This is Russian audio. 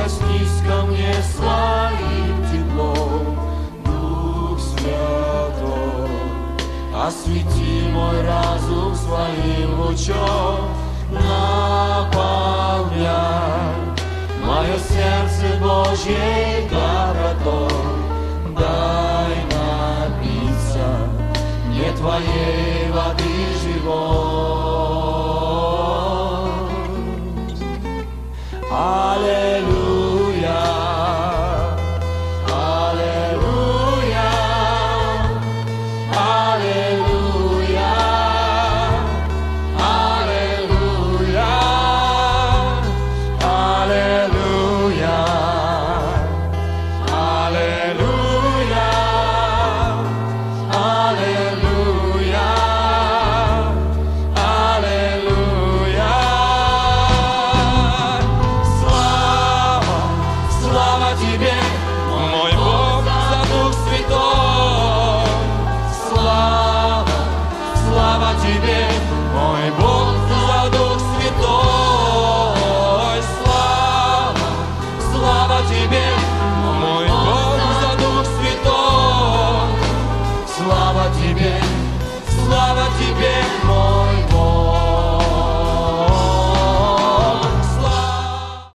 прикоснись ко мне своим теплом, Дух Святой, освети мой разум своим лучом, наполняй мое сердце Божьей добротой, дай напиться мне Твоей воды живой.